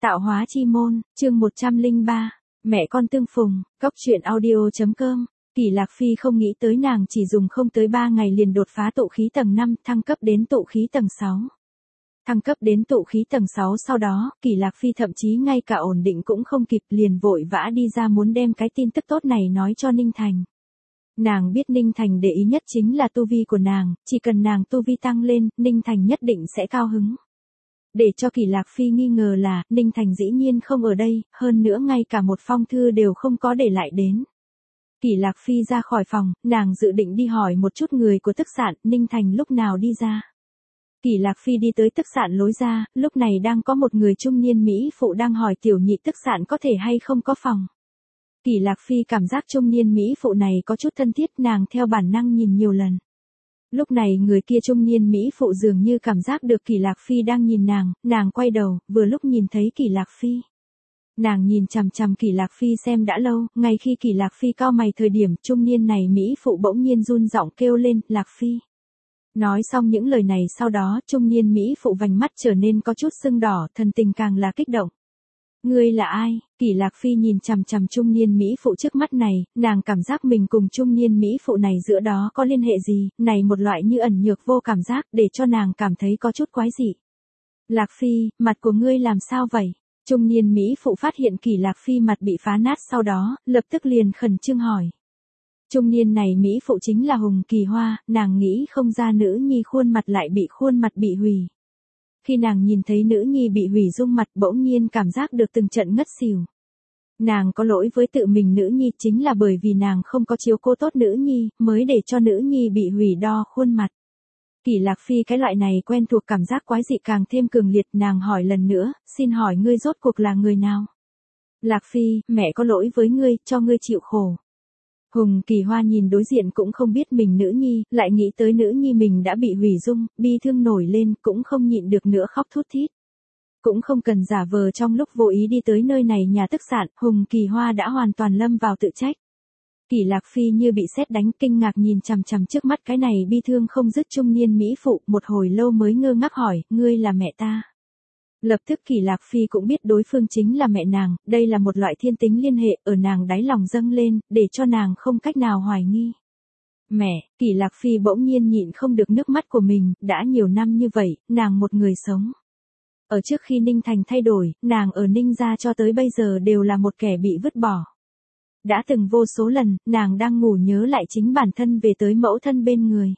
Tạo hóa chi môn, chương 103, mẹ con tương phùng, cóc truyện audio.com. Kỷ Lạc Phi không nghĩ tới nàng chỉ dùng không tới 3 ngày liền đột phá tụ khí tầng 5, thăng cấp đến tụ khí tầng 6. Thăng cấp đến tụ khí tầng 6 sau đó, Kỷ Lạc Phi thậm chí ngay cả ổn định cũng không kịp, liền vội vã đi ra muốn đem cái tin tức tốt này nói cho Ninh Thành. Nàng biết Ninh Thành để ý nhất chính là tu vi của nàng, chỉ cần nàng tu vi tăng lên, Ninh Thành nhất định sẽ cao hứng. Để cho Kỷ Lạc Phi nghi ngờ là, Ninh Thành dĩ nhiên không ở đây, hơn nữa ngay cả một phong thư đều không có để lại đến. Kỷ Lạc Phi ra khỏi phòng, nàng dự định đi hỏi một chút người của tức sạn, Ninh Thành lúc nào đi ra. Kỷ Lạc Phi đi tới tức sạn lối ra, lúc này đang có một người trung niên Mỹ phụ đang hỏi tiểu nhị tức sạn có thể hay không có phòng. Kỷ Lạc Phi cảm giác trung niên Mỹ phụ này có chút thân thiết, nàng theo bản năng nhìn nhiều lần. Lúc này người kia trung niên Mỹ phụ dường như cảm giác được Kỷ Lạc Phi đang nhìn nàng quay đầu, vừa lúc nhìn thấy Kỷ Lạc Phi. Nàng nhìn chằm chằm Kỷ Lạc Phi xem đã lâu, ngay khi Kỷ Lạc Phi cau mày thời điểm, trung niên này Mỹ phụ bỗng nhiên run giọng kêu lên, Lạc Phi. Nói xong những lời này sau đó, trung niên Mỹ phụ vành mắt trở nên có chút sưng đỏ, thần tình càng là kích động. Ngươi là ai? Kỷ Lạc Phi nhìn chằm chằm trung niên Mỹ phụ trước mắt này, nàng cảm giác mình cùng trung niên Mỹ phụ này giữa đó có liên hệ gì, này một loại như ẩn nhược vô cảm giác để cho nàng cảm thấy có chút quái dị. Lạc Phi, mặt của ngươi làm sao vậy? Trung niên Mỹ phụ phát hiện Kỷ Lạc Phi mặt bị phá nát sau đó, lập tức liền khẩn trương hỏi. Trung niên này Mỹ phụ chính là Hùng Kỳ Hoa, nàng nghĩ không ra nữ nhi khuôn mặt lại bị hủy. Khi nàng nhìn thấy nữ nhi bị hủy dung mặt bỗng nhiên cảm giác được từng trận ngất xỉu. Nàng có lỗi với tự mình nữ nhi, chính là bởi vì nàng không có chiếu cố tốt nữ nhi, mới để cho nữ nhi bị hủy đo khuôn mặt. Kỷ Lạc Phi cái loại này quen thuộc cảm giác quái dị càng thêm cường liệt, nàng hỏi lần nữa, xin hỏi ngươi rốt cuộc là người nào? Lạc Phi, mẹ có lỗi với ngươi, cho ngươi chịu khổ. Hùng Kỳ Hoa nhìn đối diện cũng không biết mình nữ nhi, lại nghĩ tới nữ nhi mình đã bị hủy dung, bi thương nổi lên, cũng không nhịn được nữa khóc thút thít. Cũng không cần giả vờ trong lúc vô ý đi tới nơi này nhà tức sạn, Hùng Kỳ Hoa đã hoàn toàn lâm vào tự trách. Kỷ Lạc Phi như bị sét đánh, kinh ngạc nhìn chằm chằm trước mắt cái này bi thương không dứt trung niên Mỹ phụ, một hồi lâu mới ngơ ngác hỏi, ngươi là mẹ ta. Lập tức Kỷ Lạc Phi cũng biết đối phương chính là mẹ nàng, đây là một loại thiên tính liên hệ ở nàng đáy lòng dâng lên, để cho nàng không cách nào hoài nghi. Mẹ, Kỷ Lạc Phi bỗng nhiên nhịn không được nước mắt của mình, đã nhiều năm như vậy, nàng một người sống. Ở trước khi Ninh Thành thay đổi, nàng ở Ninh gia cho tới bây giờ đều là một kẻ bị vứt bỏ. Đã từng vô số lần, nàng đang ngủ nhớ lại chính bản thân về tới mẫu thân bên người.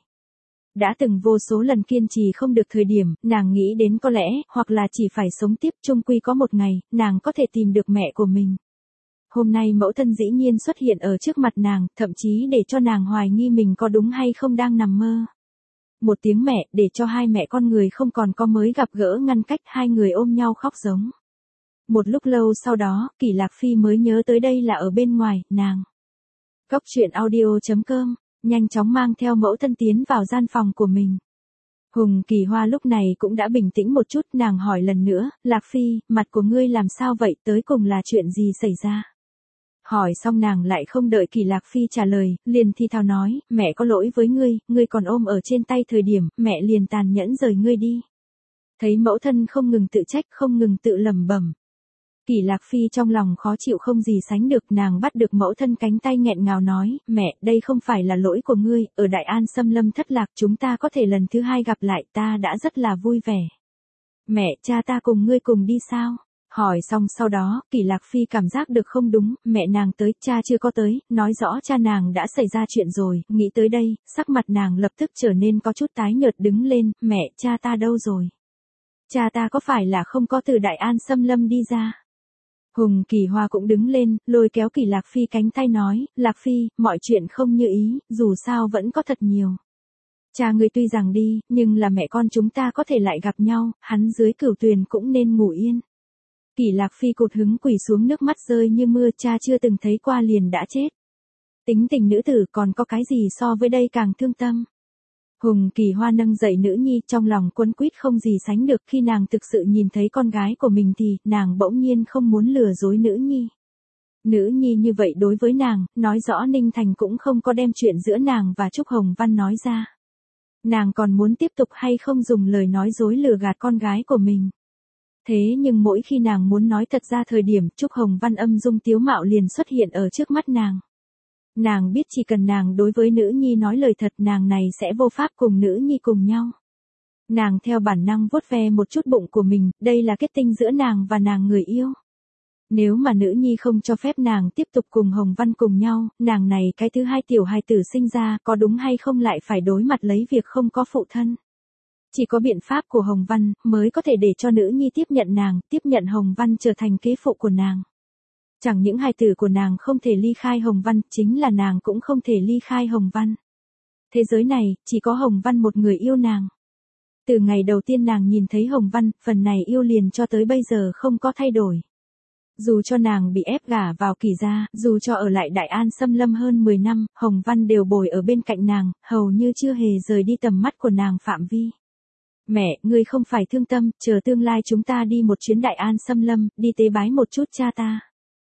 Đã từng vô số lần kiên trì không được thời điểm, nàng nghĩ đến có lẽ, hoặc là chỉ phải sống tiếp, chung quy có một ngày, nàng có thể tìm được mẹ của mình. Hôm nay mẫu thân dĩ nhiên xuất hiện ở trước mặt nàng, thậm chí để cho nàng hoài nghi mình có đúng hay không đang nằm mơ. Một tiếng mẹ, để cho hai mẹ con người không còn có mới gặp gỡ ngăn cách, hai người ôm nhau khóc giống. Một lúc lâu sau đó, Kỷ Lạc Phi mới nhớ tới đây là ở bên ngoài, nàng. Cóc truyện audio.com, nhanh chóng mang theo mẫu thân tiến vào gian phòng của mình. Hùng Kỳ Hoa lúc này cũng đã bình tĩnh một chút, nàng hỏi lần nữa, Lạc Phi, mặt của ngươi làm sao vậy, tới cùng là chuyện gì xảy ra? Hỏi xong nàng lại không đợi Kỷ Lạc Phi trả lời, liền thi thào nói, mẹ có lỗi với ngươi còn ôm ở trên tay thời điểm, mẹ liền tàn nhẫn rời ngươi đi. Thấy mẫu thân không ngừng tự trách, không ngừng tự lẩm bẩm. Kỷ Lạc Phi trong lòng khó chịu không gì sánh được, nàng bắt được mẫu thân cánh tay nghẹn ngào nói, mẹ, đây không phải là lỗi của ngươi, ở Đại An xâm lâm thất lạc chúng ta có thể lần thứ hai gặp lại, ta đã rất là vui vẻ. Mẹ, cha ta cùng ngươi cùng đi sao? Hỏi xong sau đó, Kỷ Lạc Phi cảm giác được không đúng, mẹ nàng tới, cha chưa có tới, nói rõ cha nàng đã xảy ra chuyện rồi, nghĩ tới đây, sắc mặt nàng lập tức trở nên có chút tái nhợt đứng lên, mẹ, cha ta đâu rồi? Cha ta có phải là không có từ Đại An xâm lâm đi ra? Hùng Kỳ Hoa cũng đứng lên, lôi kéo Kỷ Lạc Phi cánh tay nói, Lạc Phi, mọi chuyện không như ý, dù sao vẫn có thật nhiều. Cha ngươi tuy rằng đi, nhưng là mẹ con chúng ta có thể lại gặp nhau, hắn dưới cửu tuyền cũng nên ngủ yên. Kỷ Lạc Phi cụt hứng quỳ xuống, nước mắt rơi như mưa, cha chưa từng thấy qua liền đã chết. Tính tình nữ tử còn có cái gì so với đây càng thương tâm. Hùng Kỳ Hoa nâng dậy nữ nhi, trong lòng quấn quýt không gì sánh được, khi nàng thực sự nhìn thấy con gái của mình thì, nàng bỗng nhiên không muốn lừa dối nữ nhi. Nữ nhi như vậy đối với nàng, nói rõ Ninh Thành cũng không có đem chuyện giữa nàng và Trúc Hồng Văn nói ra. Nàng còn muốn tiếp tục hay không dùng lời nói dối lừa gạt con gái của mình. Thế nhưng mỗi khi nàng muốn nói thật ra thời điểm, Trúc Hồng Văn âm dung tiếu mạo liền xuất hiện ở trước mắt nàng. Nàng biết chỉ cần nàng đối với nữ nhi nói lời thật, nàng này sẽ vô pháp cùng nữ nhi cùng nhau. Nàng theo bản năng vuốt ve một chút bụng của mình, đây là kết tinh giữa nàng và nàng người yêu. Nếu mà nữ nhi không cho phép nàng tiếp tục cùng Hồng Văn cùng nhau, nàng này cái thứ hai tiểu hài tử sinh ra, có đúng hay không lại phải đối mặt lấy việc không có phụ thân. Chỉ có biện pháp của Hồng Văn mới có thể để cho nữ nhi tiếp nhận nàng, tiếp nhận Hồng Văn trở thành kế phụ của nàng. Chẳng những hài tử của nàng không thể ly khai Hồng Văn, chính là nàng cũng không thể ly khai Hồng Văn. Thế giới này, chỉ có Hồng Văn một người yêu nàng. Từ ngày đầu tiên nàng nhìn thấy Hồng Văn, phần này yêu liền cho tới bây giờ không có thay đổi. Dù cho nàng bị ép gả vào Kỳ gia, dù cho ở lại Đại An Xâm Lâm hơn 10 năm, Hồng Văn đều bồi ở bên cạnh nàng, hầu như chưa hề rời đi tầm mắt của nàng phạm vi. Mẹ, ngươi không phải thương tâm, chờ tương lai chúng ta đi một chuyến Đại An Xâm Lâm, đi tế bái một chút cha ta.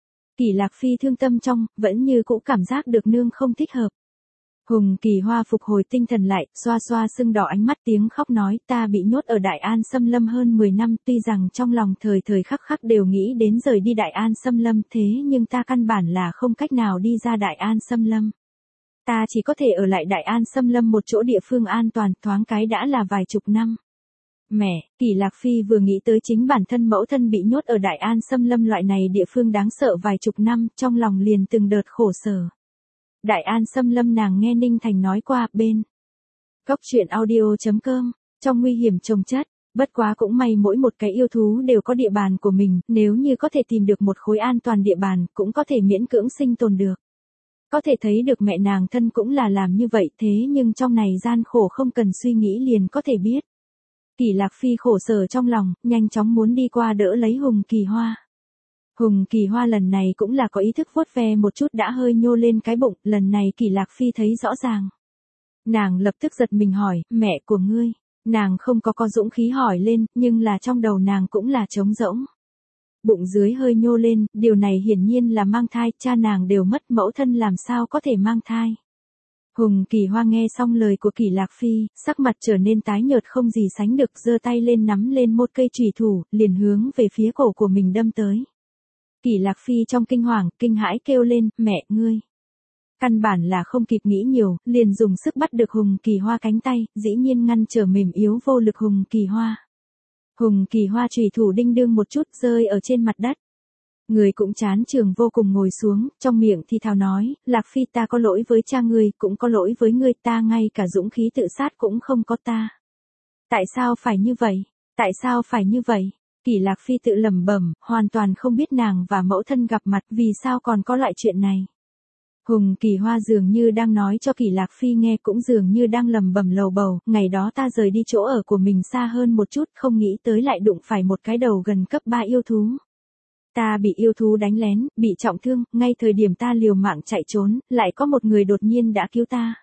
Kỷ Lạc Phi thương tâm trong, vẫn như cũ cảm giác được nương không thích hợp. Hùng Kỳ Hoa phục hồi tinh thần lại, xoa xoa sưng đỏ ánh mắt tiếng khóc nói, ta bị nhốt ở Đại An Xâm Lâm hơn 10 năm, tuy rằng trong lòng thời thời khắc khắc đều nghĩ đến rời đi Đại An Xâm Lâm, thế nhưng ta căn bản là không cách nào đi ra Đại An Xâm Lâm. Ta chỉ có thể ở lại Đại An Xâm Lâm một chỗ địa phương an toàn, thoáng cái đã là vài chục năm. Mẹ, Kỷ Lạc Phi vừa nghĩ tới chính bản thân mẫu thân bị nhốt ở Đại An Xâm Lâm loại này địa phương đáng sợ vài chục năm, trong lòng liền từng đợt khổ sở. Đại An Xâm Lâm nàng nghe Ninh Thành nói qua, bên Cóc Truyện Audio.com, trong nguy hiểm chồng chất, bất quá cũng may mỗi một cái yêu thú đều có địa bàn của mình, nếu như có thể tìm được một khối an toàn địa bàn, cũng có thể miễn cưỡng sinh tồn được. Có thể thấy được mẹ nàng thân cũng là làm như vậy, thế nhưng trong này gian khổ không cần suy nghĩ liền có thể biết. Kỷ Lạc Phi khổ sở trong lòng, nhanh chóng muốn đi qua đỡ lấy Hùng Kỳ Hoa. Hùng Kỳ Hoa lần này cũng là có ý thức vuốt ve một chút đã hơi nhô lên cái bụng, lần này Kỷ Lạc Phi thấy rõ ràng. Nàng lập tức giật mình hỏi, mẹ của ngươi, nàng không có dũng khí hỏi lên, nhưng là trong đầu nàng cũng là trống rỗng. Bụng dưới hơi nhô lên, điều này hiển nhiên là mang thai, cha nàng đều mất, mẫu thân làm sao có thể mang thai. Hùng Kỳ Hoa nghe xong lời của Kỷ Lạc Phi, sắc mặt trở nên tái nhợt không gì sánh được, giơ tay lên nắm lên một cây chùy thủ, liền hướng về phía cổ của mình đâm tới. Kỷ Lạc Phi trong kinh hoàng, kinh hãi kêu lên, mẹ, ngươi. Căn bản là không kịp nghĩ nhiều, liền dùng sức bắt được Hùng Kỳ Hoa cánh tay, dĩ nhiên ngăn trở mềm yếu vô lực Hùng Kỳ Hoa. Hùng Kỳ Hoa chùy thủ đinh đương một chút rơi ở trên mặt đất. Người cũng chán trường vô cùng ngồi xuống, trong miệng thì thào nói, Lạc Phi ta có lỗi với cha ngươi, cũng có lỗi với ngươi, ta ngay cả dũng khí tự sát cũng không có ta. Tại sao phải như vậy? Tại sao phải như vậy? Kỷ Lạc Phi tự lẩm bẩm, hoàn toàn không biết nàng và mẫu thân gặp mặt, vì sao còn có loại chuyện này. Hùng Kỳ Hoa dường như đang nói cho Kỷ Lạc Phi nghe, cũng dường như đang lẩm bẩm lầu bầu, ngày đó ta rời đi chỗ ở của mình xa hơn một chút, không nghĩ tới lại đụng phải một cái đầu gần cấp 3 yêu thú. Ta bị yêu thú đánh lén, bị trọng thương, ngay thời điểm ta liều mạng chạy trốn, lại có một người đột nhiên đã cứu ta.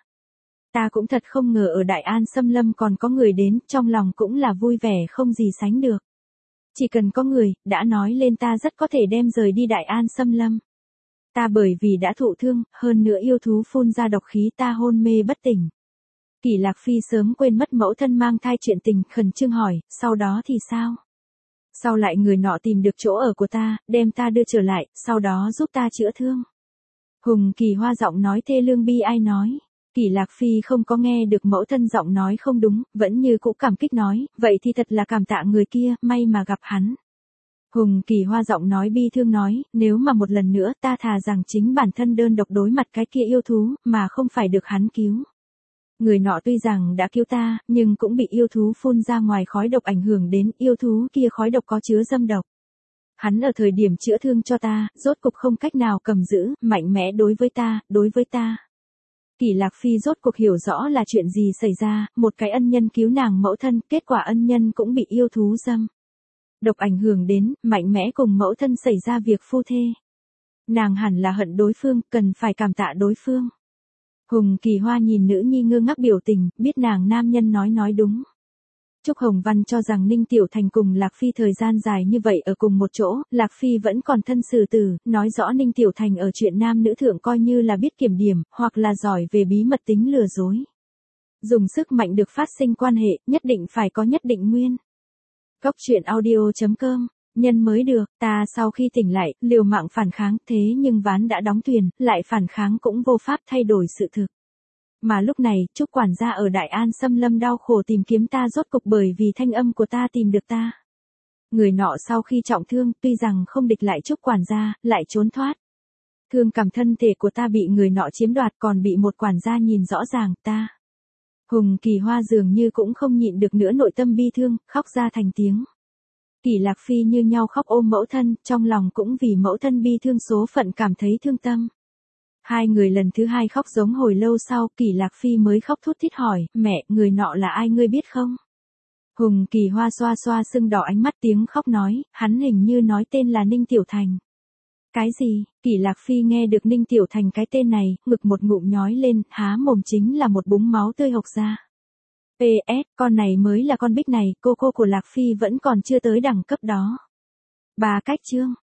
Ta cũng thật không ngờ ở Đại An Xâm Lâm còn có người đến, trong lòng cũng là vui vẻ không gì sánh được. Chỉ cần có người, đã nói lên ta rất có thể đem rời đi Đại An Xâm Lâm. Ta bởi vì đã thụ thương, hơn nữa yêu thú phun ra độc khí ta hôn mê bất tỉnh. Kỷ Lạc Phi sớm quên mất mẫu thân mang thai chuyện tình, khẩn trương hỏi, sau đó thì sao? Sau lại người nọ tìm được chỗ ở của ta, đem ta đưa trở lại, sau đó giúp ta chữa thương. Hùng Kỳ Hoa giọng nói thê lương bi ai nói. Kỷ Lạc Phi không có nghe được mẫu thân giọng nói không đúng, vẫn như cũ cảm kích nói, vậy thì thật là cảm tạ người kia, may mà gặp hắn. Hùng Kỳ Hoa giọng nói bi thương nói, nếu mà một lần nữa ta thà rằng chính bản thân đơn độc đối mặt cái kia yêu thú, mà không phải được hắn cứu. Người nọ tuy rằng đã cứu ta, nhưng cũng bị yêu thú phun ra ngoài khói độc ảnh hưởng đến, yêu thú kia khói độc có chứa dâm độc. Hắn ở thời điểm chữa thương cho ta, rốt cục không cách nào cầm giữ, mạnh mẽ đối với ta. Kỷ Lạc Phi rốt cuộc hiểu rõ là chuyện gì xảy ra, một cái ân nhân cứu nàng mẫu thân, kết quả ân nhân cũng bị yêu thú dâm độc ảnh hưởng đến, mạnh mẽ cùng mẫu thân xảy ra việc phu thê. Nàng hẳn là hận đối phương, cần phải cảm tạ đối phương. Hùng Kỳ Hoa nhìn nữ nhi ngơ ngác biểu tình, biết nàng nam nhân nói đúng. Trúc Hồng Văn cho rằng Ninh Tiểu Thành cùng Lạc Phi thời gian dài như vậy ở cùng một chỗ, Lạc Phi vẫn còn thân xử tử, nói rõ Ninh Tiểu Thành ở chuyện nam nữ thượng coi như là biết kiểm điểm, hoặc là giỏi về bí mật tính lừa dối. Dùng sức mạnh được phát sinh quan hệ, nhất định phải có nhất định nguyên. Cốc truyện audio.com, nhân mới được, ta sau khi tỉnh lại, liều mạng phản kháng, thế nhưng ván đã đóng thuyền, lại phản kháng cũng vô pháp thay đổi sự thực. Mà lúc này, Trúc quản gia ở Đại An xâm lâm đau khổ tìm kiếm ta rốt cục bởi vì thanh âm của ta tìm được ta. Người nọ sau khi trọng thương, tuy rằng không địch lại Trúc quản gia, lại trốn thoát. Thương cảm thân thể của ta bị người nọ chiếm đoạt còn bị một quản gia nhìn rõ ràng, ta. Hùng Kỳ Hoa dường như cũng không nhịn được nữa nội tâm bi thương, khóc ra thành tiếng. Kỷ Lạc Phi như nhau khóc ôm mẫu thân, trong lòng cũng vì mẫu thân bi thương số phận cảm thấy thương tâm. Hai người lần thứ hai khóc giống hồi lâu sau, Kỷ Lạc Phi mới khóc thút thít hỏi, mẹ, người nọ là ai ngươi biết không? Hùng Kỳ Hoa xoa xoa sưng đỏ ánh mắt tiếng khóc nói, hắn hình như nói tên là Ninh Tiểu Thành. Cái gì? Kỷ Lạc Phi nghe được Ninh Tiểu Thành cái tên này, ngực một ngụm nhói lên, há mồm chính là một búng máu tươi hộc ra. PS, con này mới là con Bích này, cô của Lạc Phi vẫn còn chưa tới đẳng cấp đó. 3 cách chương.